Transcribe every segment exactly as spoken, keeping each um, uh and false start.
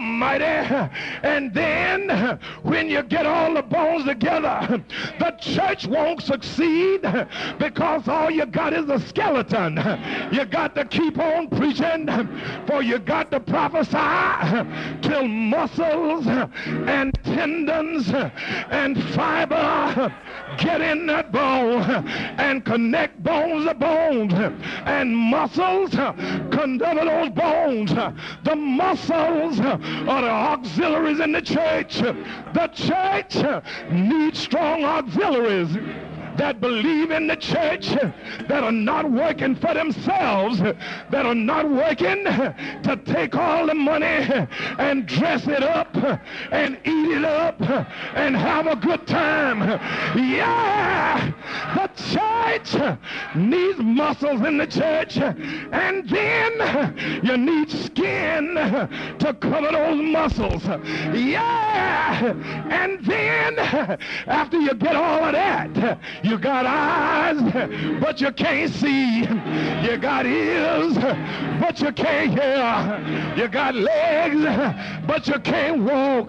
Almighty. And then when you get all the bones together, the church won't succeed because all you got is a skeleton. You got to keep on preaching, for you got to prophesy till muscles and tendons and fiber get in that bone and connect bones to bones, and muscles conduct those bones. The muscles are the auxiliaries in the church. The church needs strong auxiliaries that believe in the church, that are not working for themselves, that are not working to take all the money and dress it up and eat it up and have a good time. Yeah, the church needs muscles in the church, and then you need skin to cover those muscles. Yeah, and then after you get all of that, you got eyes, but you can't see. You got ears, but you can't hear. You got legs, but you can't walk.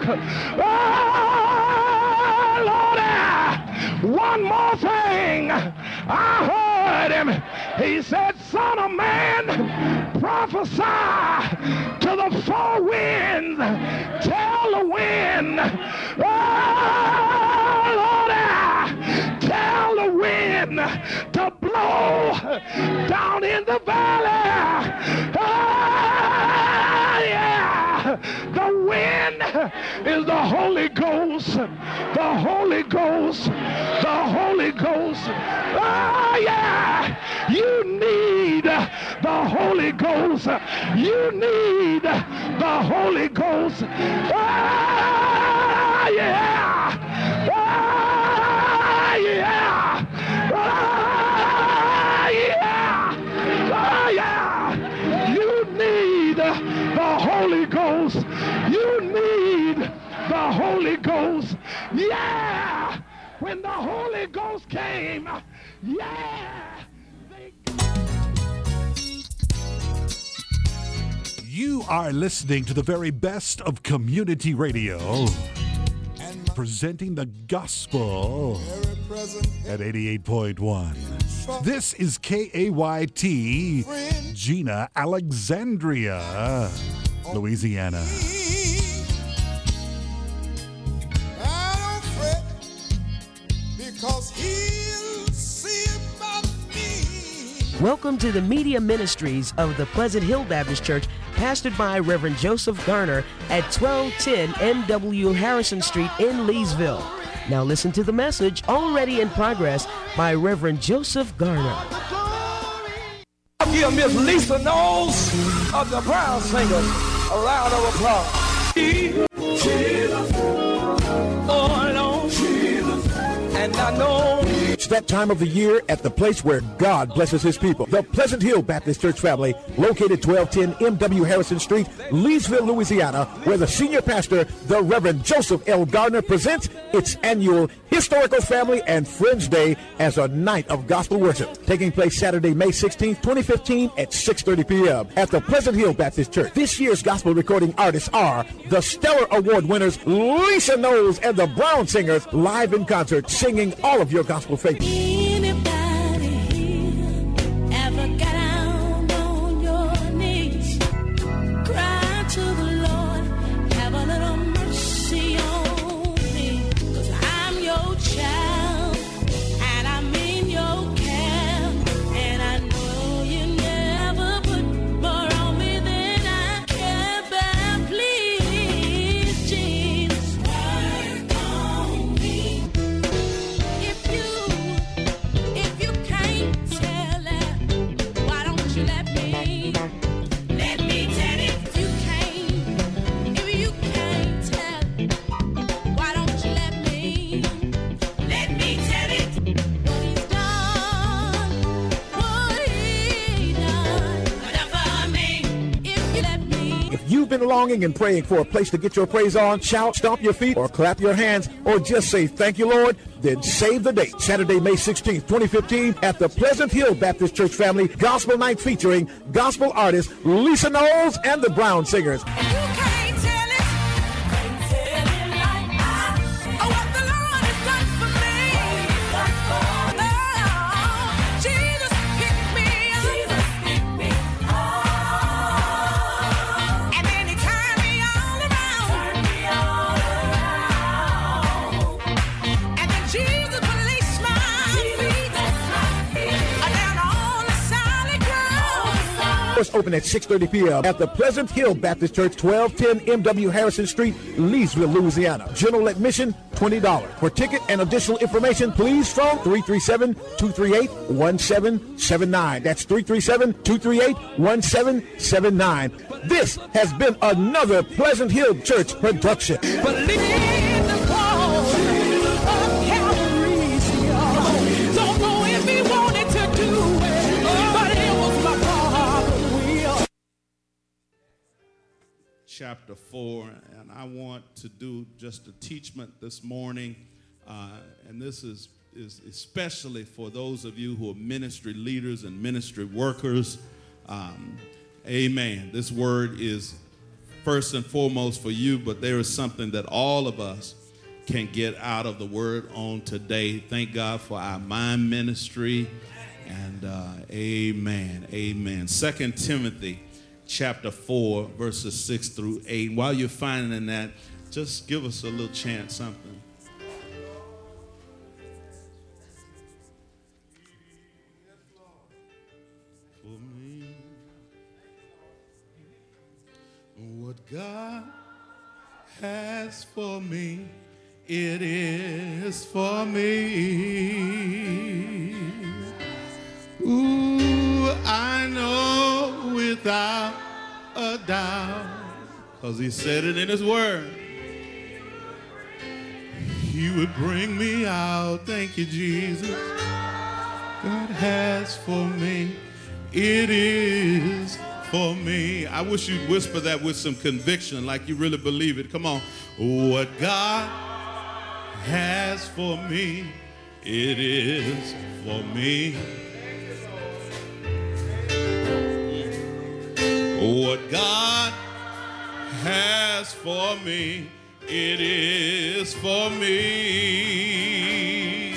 Oh, Lord, one more thing. I heard him. He said, son of man, prophesy to the four winds. Tell the wind. Oh, Lord, tell the wind to blow down in the valley. Ah, yeah. The wind is the Holy Ghost. The Holy Ghost. The Holy Ghost. Ah, yeah. You need the Holy Ghost. You need the Holy Ghost. Ah, yeah. Ah, yeah. Ah, yeah. Ah, yeah. You need the Holy Ghost. You need the Holy Ghost. Yeah. When the Holy Ghost came, yeah. They... You are listening to the very best of community radio, presenting the gospel at eighty-eight point one. This is K A Y T, Gina, Alexandria, Louisiana. I don't fret, because he'll see about me. Welcome to the media ministries of the Pleasant Hill Baptist Church, pastored by Reverend Joseph Garner at twelve ten M W Harrison Street in Leesville. Now listen to the message already in progress by Reverend Joseph Garner. Give Miss Lisa Knowles of the Brown Singers a round of applause. Jesus, oh Lord, Jesus, and I know. It's that time of the year at the place where God blesses his people. The Pleasant Hill Baptist Church family, located twelve ten M W Harrison Street, Leesville, Louisiana, where the senior pastor, the Reverend Joseph L. Gardner, presents its annual Historical Family and Friends Day as a night of gospel worship, taking place Saturday, May sixteenth, twenty fifteen at six thirty p.m. at the Pleasant Hill Baptist Church. This year's gospel recording artists are the Stellar Award winners Lisa Knowles and the Brown Singers, live in concert singing all of your gospel favorites. Anybody here ever got down on your knees, cry to the Lord, have a little mercy on me, 'cause I'm your child and I'm in your care, and I know you never put more on me than I can bear. Please, Jesus, work on me. If you If you can't tell it, why don't you let me? Let me tell it. If you can't, if you can't tell, why don't you let me? Let me tell it. What he's done, what he done, for me. If you let me. If you've been longing and praying for a place to get your praise on, shout, stomp your feet, or clap your hands, or just say thank you, Lord, then save the date. Saturday, May sixteenth, twenty fifteen at the Pleasant Hill Baptist Church Family Gospel Night, featuring gospel artists Lisa Knowles and the Brown Singers. You can't tell it. open at six thirty p.m. at the Pleasant Hill Baptist Church, twelve ten M W Harrison Street, Leesville, Louisiana. General admission, twenty dollars. For ticket and additional information, please phone three three seven, two three eight, one seven seven nine. That's three three seven, two three eight, one seven seven nine. This has been another Pleasant Hill Church production. Believe the cause of Calvary's hill. Don't know if he wanted to do it, but it was my Father's will. Chapter four, and I want to do just a teachment this morning, uh, and this is, is especially for those of you who are ministry leaders and ministry workers. Um, amen. This word is first and foremost for you, but there is something that all of us can get out of the word on today. Thank God for our mind ministry, and uh, amen, amen. Second Timothy chapter four, verses six through eight. While you're finding that, just give us a little chant, something. What God has for me, it is for me. Ooh, I know without a doubt, because he said it in his word, he would bring me out. Thank you, Jesus. God has for me, it is for me. I wish you'd whisper that with some conviction, like you really believe it. Come on. What God has for me, it is for me. What God has for me, it is for me.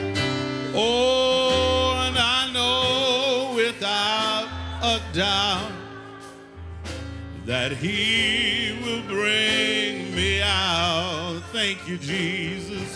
Oh, and I know without a doubt that he will bring me out. Thank you, Jesus.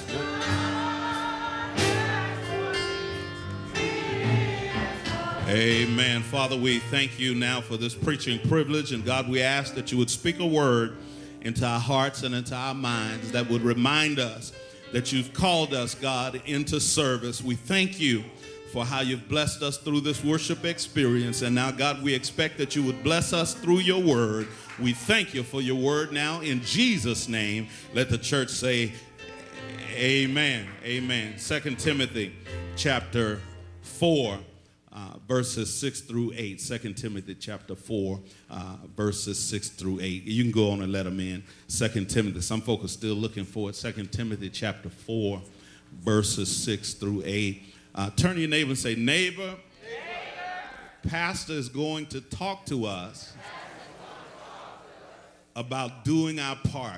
Amen. Father, we thank you now for this preaching privilege. And God, we ask that you would speak a word into our hearts and into our minds that would remind us that you've called us, God, into service. We thank you for how you've blessed us through this worship experience. And now, God, we expect that you would bless us through your word. We thank you for your word now. In Jesus' name, let the church say amen. Amen. Second Timothy chapter four. Uh, verses six through eight. Second Timothy chapter four, uh, verses six through eight. You can go on and let them in. Second Timothy. Some folk are still looking for it. Second Timothy chapter four, verses six through eight. Uh, turn to your neighbor and say, neighbor, neighbor, Pastor is going to talk to us about doing our part.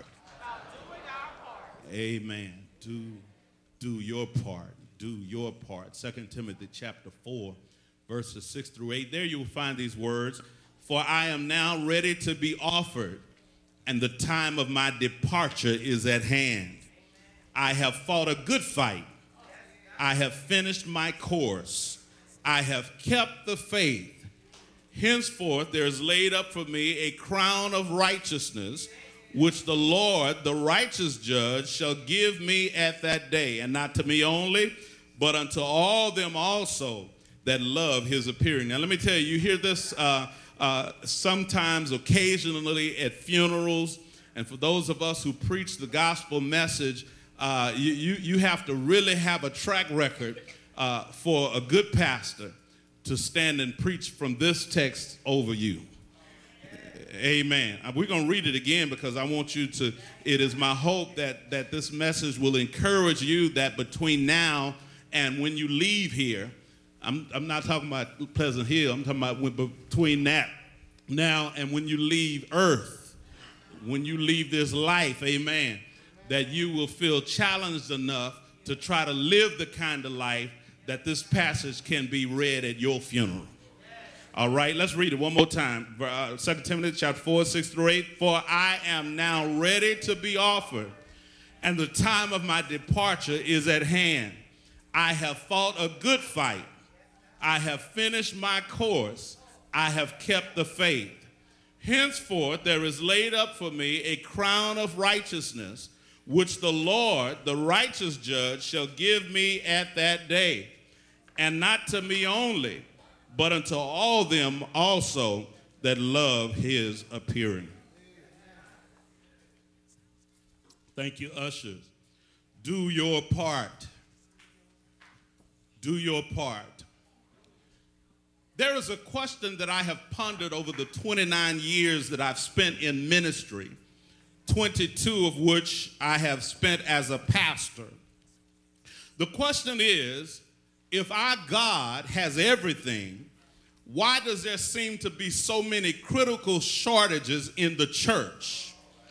Amen. Do, do your part. Do your part. Second Timothy chapter four. Verses six through eight, there you will find these words. For I am now ready to be offered, and the time of my departure is at hand. I have fought a good fight. I have finished my course. I have kept the faith. Henceforth there is laid up for me a crown of righteousness, which the Lord, the righteous judge, shall give me at that day, and not to me only, but unto all them also that love his appearing. Now, let me tell you, you hear this uh, uh, sometimes, occasionally at funerals. And for those of us who preach the gospel message, uh, you, you, you have to really have a track record uh, for a good pastor to stand and preach from this text over you. Amen. We're going to read it again because I want you to, it is my hope that, that this message will encourage you that between now and when you leave here, I'm, I'm not talking about Pleasant Hill. I'm talking about when, between that now and when you leave earth, when you leave this life, amen, that you will feel challenged enough to try to live the kind of life that this passage can be read at your funeral. All right, let's read it one more time. Uh, Second Timothy chapter four, six through eight. For I am now ready to be offered, and the time of my departure is at hand. I have fought a good fight. I have finished my course. I have kept the faith. Henceforth there is laid up for me a crown of righteousness, which the Lord, the righteous judge, shall give me at that day, and not to me only, but unto all them also that love his appearing. Thank you, ushers. Do your part. Do your part. There is a question that I have pondered over the twenty-nine years that I've spent in ministry, twenty-two of which I have spent as a pastor. The question is, if our God has everything, why does there seem to be so many critical shortages in the church?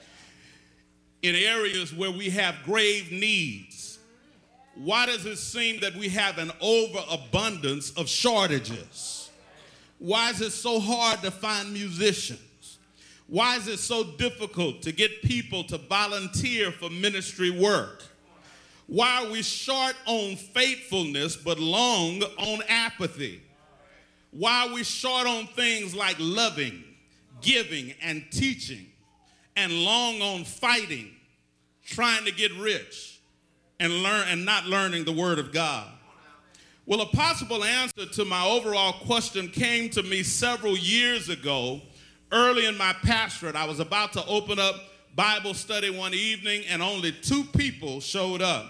In areas where we have grave needs, why does it seem that we have an overabundance of shortages? Why is it so hard to find musicians? Why is it so difficult to get people to volunteer for ministry work? Why are we short on faithfulness but long on apathy? Why are we short on things like loving, giving, and teaching, and long on fighting, trying to get rich, and learn and not learning the Word of God? Well, a possible answer to my overall question came to me several years ago. Early in my pastorate, I was about to open up Bible study one evening, and only two people showed up.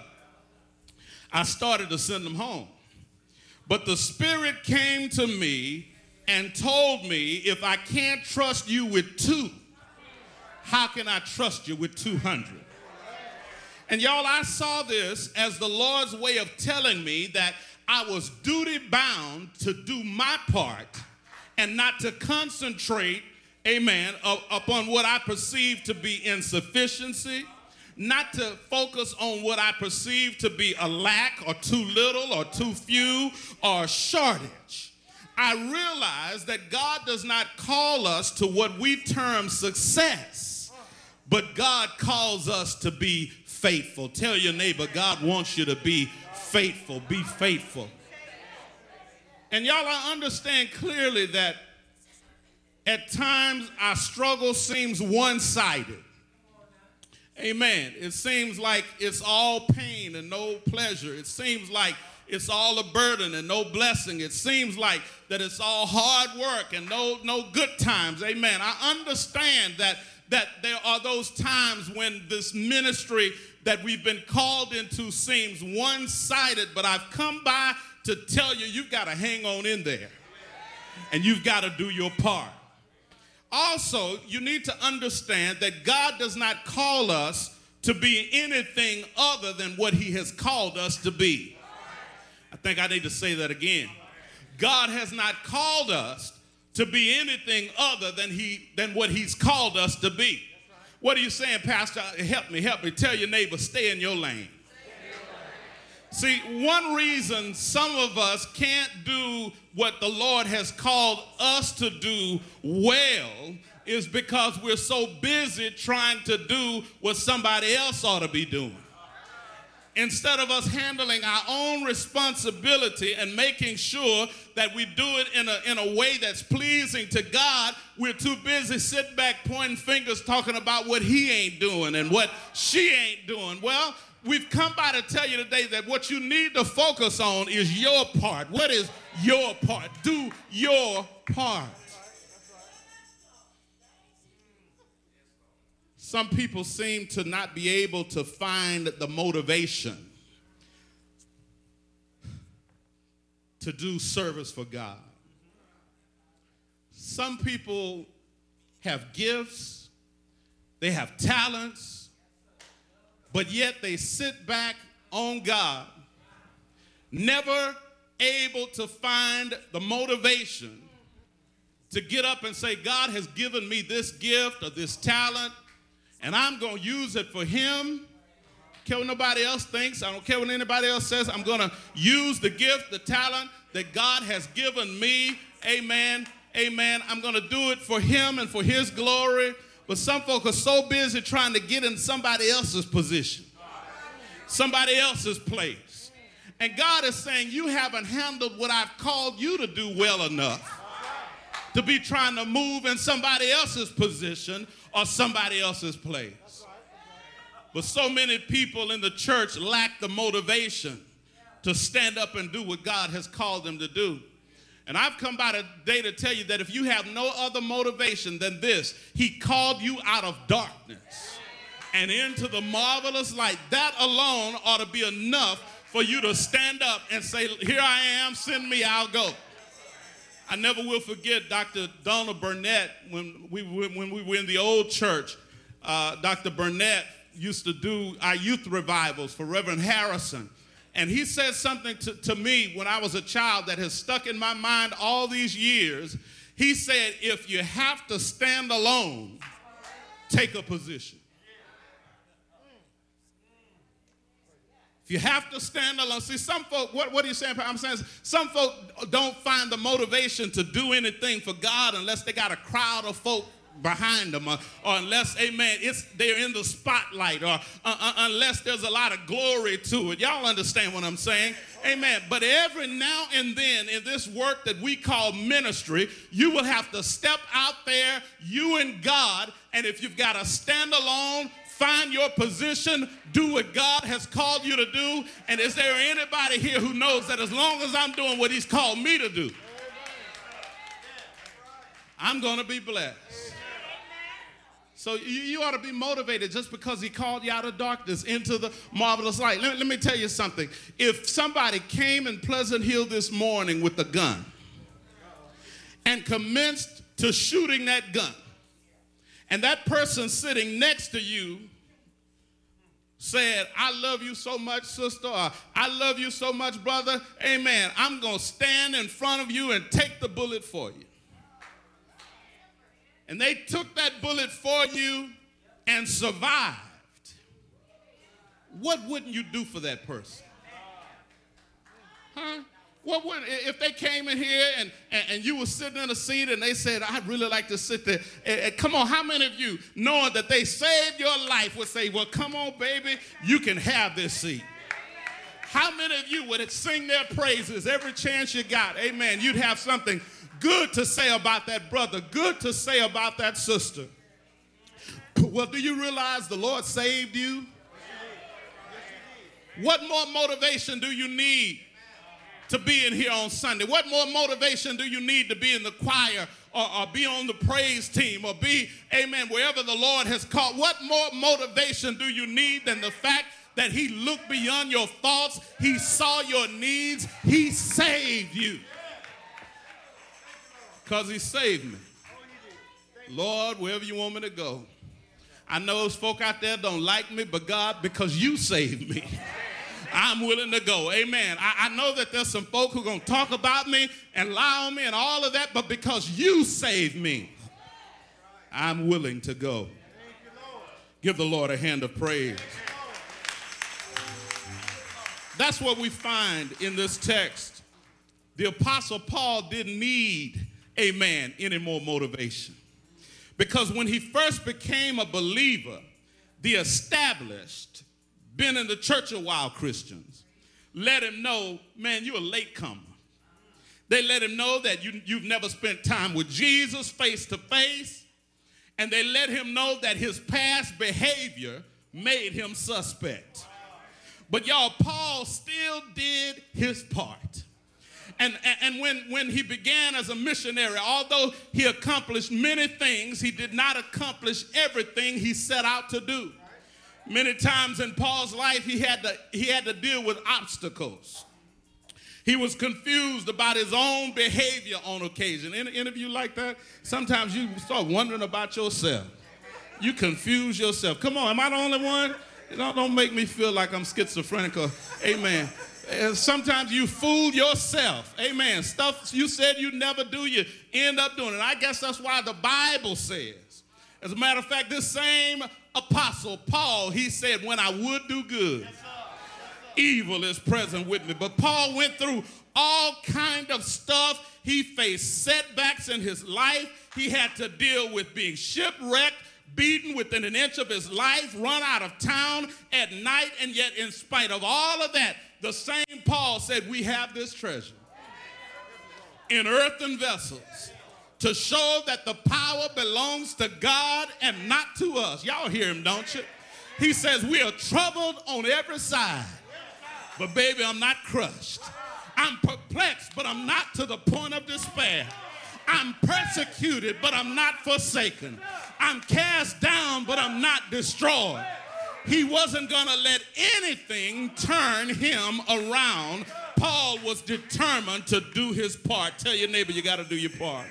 I started to send them home. But the Spirit came to me and told me, if I can't trust you with two, how can I trust you with two hundred? And y'all, I saw this as the Lord's way of telling me that I was duty bound to do my part and not to concentrate, amen, up, upon what I perceive to be insufficiency, not to focus on what I perceive to be a lack or too little or too few or shortage. I realize that God does not call us to what we term success, but God calls us to be faithful. Tell your neighbor, God wants you to be faithful. Be faithful. And y'all, I understand clearly that at times our struggle seems one-sided. Amen. It seems like it's all pain and no pleasure. It seems like it's all a burden and no blessing. It seems like that it's all hard work and no, no good times. Amen. I understand that, that there are those times when this ministry that we've been called into seems one-sided, but I've come by to tell you, you've got to hang on in there and you've got to do your part. Also, you need to understand that God does not call us to be anything other than what he has called us to be. I think I need to say that again. God has not called us to be anything other than he than what he's called us to be. What are you saying, Pastor? Help me, help me. Tell your neighbor, stay in your lane. See, one reason some of us can't do what the Lord has called us to do well is because we're so busy trying to do what somebody else ought to be doing. Instead of us handling our own responsibility and making sure that we do it in a, in a way that's pleasing to God, we're too busy sitting back pointing fingers talking about what he ain't doing and what she ain't doing. Well, we've come by to tell you today that what you need to focus on is your part. What is your part? Do your part. Some people seem to not be able to find the motivation to do service for God. Some people have gifts, they have talents, but yet they sit back on God, never able to find the motivation to get up and say, God has given me this gift or this talent, and I'm going to use it for him. I don't care what nobody else thinks. I don't care what anybody else says. I'm going to use the gift, the talent that God has given me. Amen. Amen. I'm going to do it for him and for his glory. But some folk are so busy trying to get in somebody else's position, somebody else's place. And God is saying, you haven't handled what I've called you to do well enough to be trying to move in somebody else's position or somebody else's place. But so many people in the church lack the motivation to stand up and do what God has called them to do. And I've come by today to tell you that if you have no other motivation than this, he called you out of darkness and into the marvelous light. That alone ought to be enough for you to stand up and say, here I am, send me, I'll go. I never will forget Doctor Donald Burnett when we, when we were in the old church. Uh, Doctor Burnett used to do our youth revivals for Reverend Harrison. And he said something to, to me when I was a child that has stuck in my mind all these years. He said, if you have to stand alone, take a position. If you have to stand alone. See, some folk, what, what are you saying? I'm saying some folk don't find the motivation to do anything for God unless they got a crowd of folk behind them, or, or unless, amen, it's they're in the spotlight, or uh, uh, unless there's a lot of glory to it. Y'all understand what I'm saying? Amen. But every now and then in this work that we call ministry, you will have to step out there, you and God, and if you've got to stand alone, find your position, do what God has called you to do. And is there anybody here who knows that as long as I'm doing what he's called me to do, I'm going to be blessed? So you, you ought to be motivated just because he called you out of darkness into the marvelous light. Let, let me tell you something. If somebody came in Pleasant Hill this morning with a gun and commenced to shooting that gun, and that person sitting next to you said, I love you so much, sister, or I love you so much, brother, amen, I'm going to stand in front of you and take the bullet for you. And they took that bullet for you and survived. What wouldn't you do for that person? Huh? What would, if they came in here and, and, and you were sitting in a seat and they said, I'd really like to sit there. And, and come on, how many of you, knowing that they saved your life, would say, well, come on, baby, you can have this seat? How many of you would sing their praises every chance you got? Amen. You'd have something good to say about that brother, good to say about that sister. Well, do you realize the Lord saved you? What more motivation do you need to be in here on Sunday? What more motivation do you need to be in the choir, or, or be on the praise team, or be, amen, wherever the Lord has called? What more motivation do you need than the fact that he looked beyond your thoughts, he saw your needs, he saved you? Because he saved me. Lord, wherever you want me to go. I know those folk out there don't like me, but God, because you saved me, I'm willing to go. Amen. I, I know that there's some folk who are going to talk about me and lie on me and all of that, but because you saved me, I'm willing to go. Give the Lord a hand of praise. That's what we find in this text. The Apostle Paul didn't need, amen, any more motivation. Because when he first became a believer, the established, been in the church a while Christians, let him know, man, you're a latecomer. They let him know that you, you've never spent time with Jesus face to face. And they let him know that his past behavior made him suspect. But y'all, Paul still did his part. And, and when, when he began as a missionary, although he accomplished many things, he did not accomplish everything he set out to do. Many times in Paul's life, he had to, he had to deal with obstacles. He was confused about his own behavior on occasion. Any, any of you like that? Sometimes you start wondering about yourself. You confuse yourself. Come on, am I the only one? Don't, don't make me feel like I'm schizophrenic or, amen. Sometimes you fool yourself. Amen. Stuff you said you'd never do, you end up doing it. I guess that's why the Bible says. As a matter of fact, this same apostle, Paul, he said, when I would do good, evil is present with me. But Paul went through all kind of stuff. He faced setbacks in his life. He had to deal with being shipwrecked, beaten within an inch of his life, run out of town at night, and yet in spite of all of that, the same Paul said, we have this treasure in earthen vessels to show that the power belongs to God and not to us. Y'all hear him, don't you? He says, we are troubled on every side, but baby, I'm not crushed. I'm perplexed, but I'm not to the point of despair. I'm persecuted, but I'm not forsaken. I'm cast down, but I'm not destroyed. He wasn't going to let anything turn him around. Paul was determined to do his part. Tell your neighbor, you got to do your part.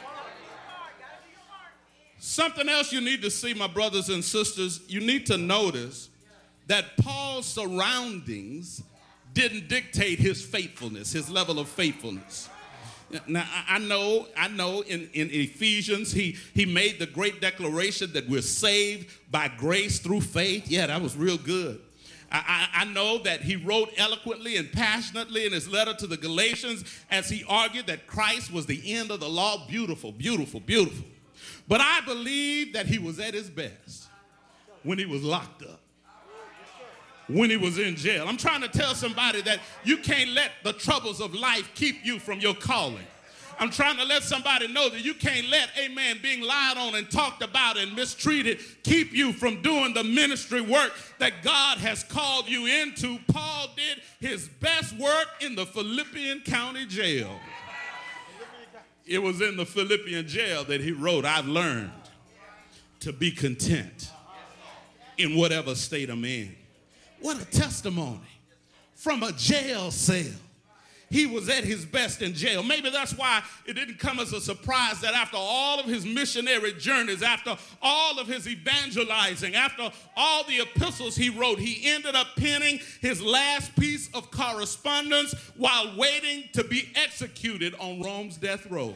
Something else you need to see, my brothers and sisters, you need to notice that Paul's surroundings didn't dictate his faithfulness, his level of faithfulness. Now, I know, I know in, in Ephesians, he, he made the great declaration that we're saved by grace through faith. Yeah, that was real good. I, I, I know that he wrote eloquently and passionately in his letter to the Galatians as he argued that Christ was the end of the law. Beautiful, beautiful, beautiful. But I believe that he was at his best when he was locked up, when he was in jail. I'm trying to tell somebody that you can't let the troubles of life keep you from your calling. I'm trying to let somebody know that you can't let, amen, being lied on and talked about and mistreated keep you from doing the ministry work that God has called you into. Paul did his best work in the Philippian County Jail. It was in the Philippian jail that he wrote, I've learned to be content in whatever state I'm in. What a testimony from a jail cell. He was at his best in jail. Maybe that's why it didn't come as a surprise that after all of his missionary journeys, after all of his evangelizing, after all the epistles he wrote, he ended up penning his last piece of correspondence while waiting to be executed on Rome's death row.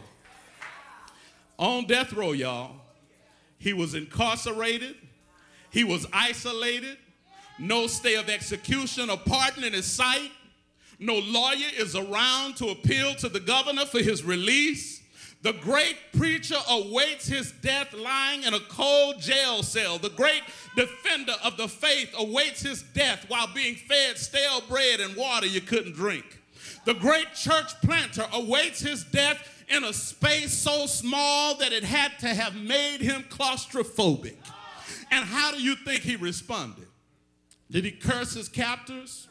On death row, y'all. He was incarcerated. He was isolated. No stay of execution or pardon in his sight. No lawyer is around to appeal to the governor for his release. The great preacher awaits his death lying in a cold jail cell. The great defender of the faith awaits his death while being fed stale bread and water you couldn't drink. The great church planter awaits his death in a space so small that it had to have made him claustrophobic. And how do you think he responded? Did he curse his captors?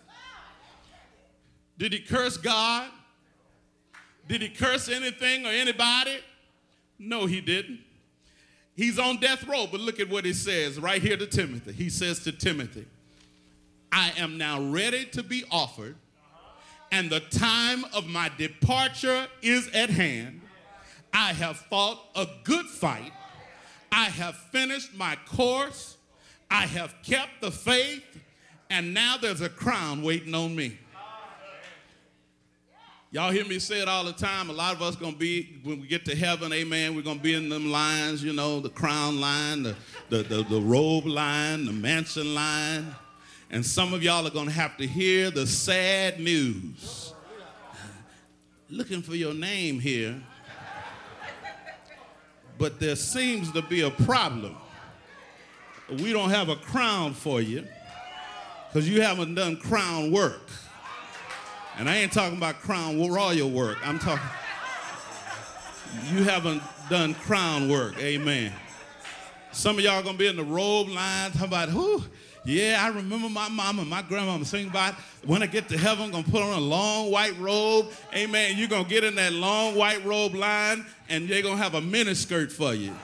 Did he curse God? Did he curse anything or anybody? No, he didn't. He's on death row, but look at what he says right here to Timothy. He says to Timothy, I am now ready to be offered, and the time of my departure is at hand. I have fought a good fight. I have finished my course. I have kept the faith, and now there's a crown waiting on me. Y'all hear me say it all the time. A lot of us going to be, when we get to heaven, amen, we're going to be in them lines, you know, the crown line, the, the, the, the robe line, the mansion line. And some of y'all are going to have to hear the sad news. Looking for your name here. But there seems to be a problem. We don't have a crown for you because you haven't done crown work. And I ain't talking about crown royal work. I'm talking, you haven't done crown work, amen. Some of y'all gonna be in the robe line talking about, whoo, yeah, I remember my mama and my grandmama sing about, when I get to heaven, I'm gonna put on a long white robe, amen. You're gonna get in that long white robe line and they're gonna have a miniskirt for you.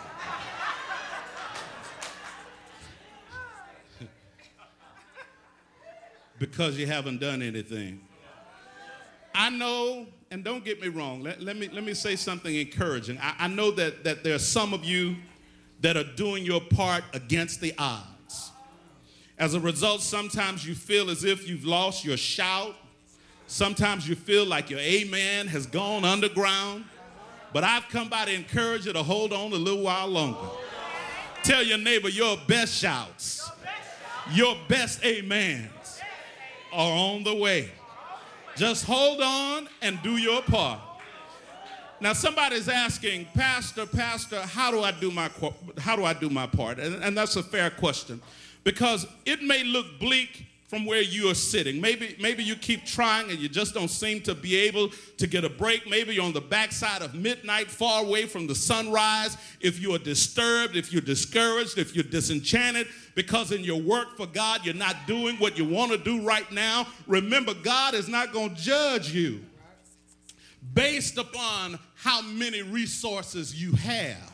Because you haven't done anything. I know, and don't get me wrong, let, let, me, let me say something encouraging. I, I know that, that there are some of you that are doing your part against the odds. As a result, sometimes you feel as if you've lost your shout. Sometimes you feel like your amen has gone underground. But I've come by to encourage you to hold on a little while longer. Tell your neighbor your best shouts, your best amens are on the way. Just hold on and do your part. Now somebody's asking, Pastor, Pastor, how do I do my how do I do my part? And, and that's a fair question, because it may look bleak from where you are sitting. Maybe, maybe you keep trying and you just don't seem to be able to get a break. Maybe you're on the backside of midnight, far away from the sunrise. If you are disturbed, if you're discouraged, if you're disenchanted, because in your work for God, you're not doing what you want to do right now, remember, God is not going to judge you based upon how many resources you have.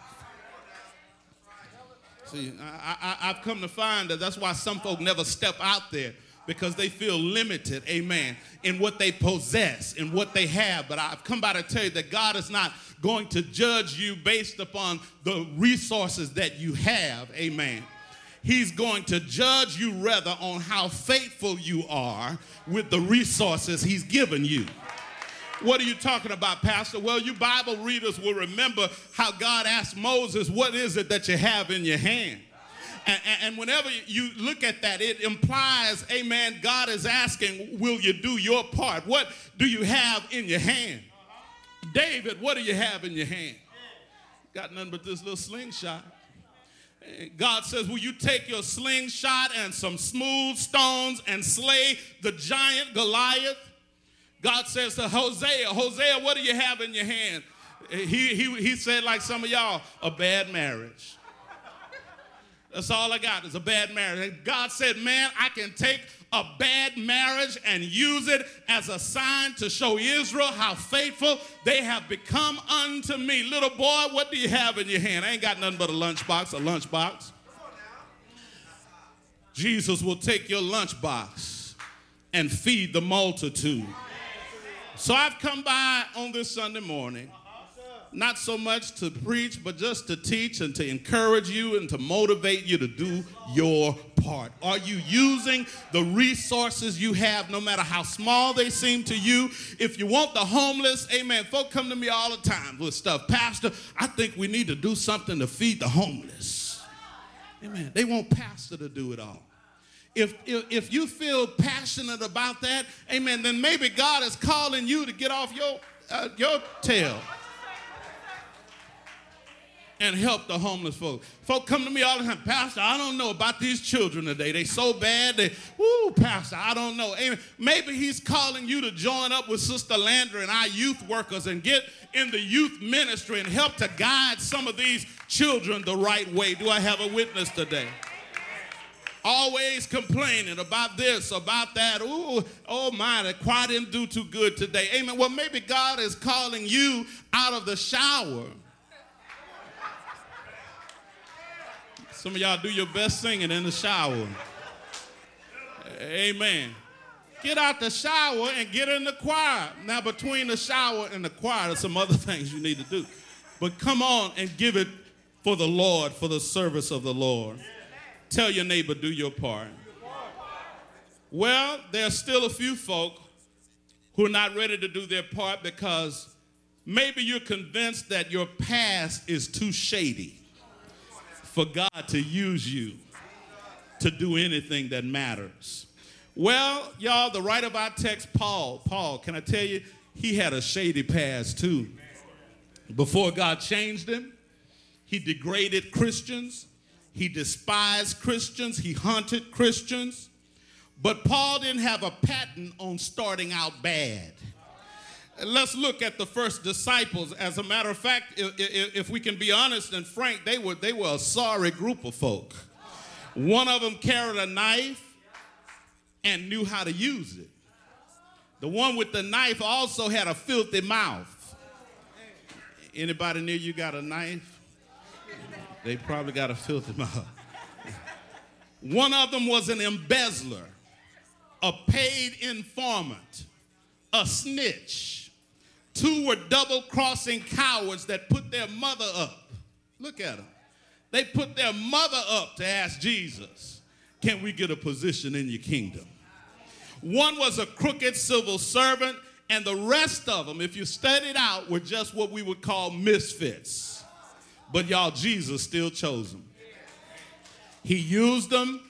See, I, I, I've come to find that that's why some folk never step out there, because they feel limited, amen, in what they possess, in what they have. But I've come by to tell you that God is not going to judge you based upon the resources that you have, amen. He's going to judge you rather on how faithful you are with the resources he's given you. What are you talking about, Pastor? Well, you Bible readers will remember how God asked Moses, what is it that you have in your hand? And, and whenever you look at that, it implies, amen, God is asking, will you do your part? What do you have in your hand? David, what do you have in your hand? Got nothing but this little slingshot. God says, will you take your slingshot and some smooth stones and slay the giant Goliath? God says to Hosea, Hosea, what do you have in your hand? He, he, he said, like some of y'all, a bad marriage. That's all I got is a bad marriage. And God said, man, I can take a bad marriage and use it as a sign to show Israel how faithful they have become unto me. Little boy, what do you have in your hand? I ain't got nothing but a lunchbox, a lunchbox. Jesus will take your lunchbox and feed the multitude. So I've come by on this Sunday morning, not so much to preach, but just to teach and to encourage you and to motivate you to do your part. Are you using the resources you have, no matter how small they seem to you? If you want the homeless, amen, folk come to me all the time with stuff. Pastor, I think we need to do something to feed the homeless. Amen. They want pastor to do it all. If, if, if you feel passionate about that, amen, then maybe God is calling you to get off your, uh, your tail and help the homeless folk. Folk come to me all the time, Pastor, I don't know about these children today. They so bad. They, woo, Pastor, I don't know. Amen. Maybe he's calling you to join up with Sister Landry and our youth workers and get in the youth ministry and help to guide some of these children the right way. Do I have a witness today? Always complaining about this, about that. Ooh, oh my, the choir didn't do too good today. Amen. Well, maybe God is calling you out of the shower. Some of y'all do your best singing in the shower. Amen. Get out the shower and get in the choir. Now, between the shower and the choir, there's some other things you need to do. But come on and give it for the Lord, for the service of the Lord. Tell your neighbor, do your part. Well, there are still a few folk who are not ready to do their part because maybe you're convinced that your past is too shady for God to use you to do anything that matters. Well, y'all, the writer of our text, Paul, Paul, can I tell you, he had a shady past too. Before God changed him, he degraded Christians. He despised Christians. He hunted Christians. But Paul didn't have a pattern on starting out bad. Let's look at the first disciples. As a matter of fact, if, if, if we can be honest and frank, they were, they were a sorry group of folk. One of them carried a knife and knew how to use it. The one with the knife also had a filthy mouth. Anybody near you got a knife? They probably got a filthy mouth. One of them was an embezzler, a paid informant, a snitch. Two were double-crossing cowards that put their mother up. Look at them. They put their mother up to ask Jesus, can we get a position in your kingdom? One was a crooked civil servant, and the rest of them, if you studied out, were just what we would call misfits. But y'all, Jesus still chose them. He used them,